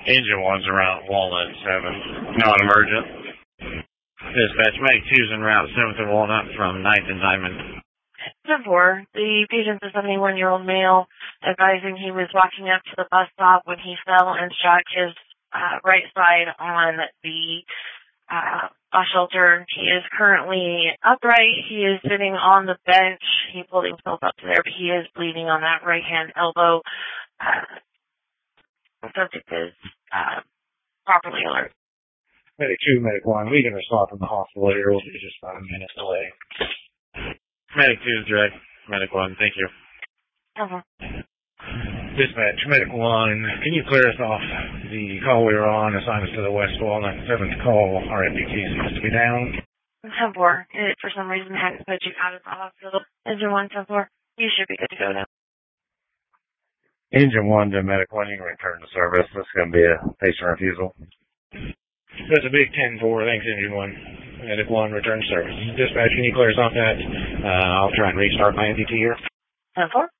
Engine 1's around Walnut 7. Non-emergent. Dispatch, Medic 2's en route 7th and Walnut from 9th and Diamond. 10-4. The patient's a 71-year-old male, advising he was walking up to the bus stop when he fell and struck his right side on the bus shelter. He is currently upright. He is sitting on the bench. He pulled himself up to there, but he is bleeding on that right-hand elbow. The subject is properly alert. Medic 2, Medic 1, we can respond from the hospital here. We'll be just 5 minutes away. Medic 2 is direct. Medic 1, thank you. Dispatch, Medic 1, can you clear us off the call we were on, assign us to the West Walnut 7th call? Our FPT seems to be down. 10-4. It, for some reason, had to put you out of the hospital. Engine 1, 10-4. You should be good to go now. Engine 1 to Medic 1, you can return to service. This is going to be a patient refusal. That's a big 10-4. Thanks, Engine 1. Medic 1, return to service. Dispatch, can you clear us off that? I'll try and restart my MPT here. 10-4.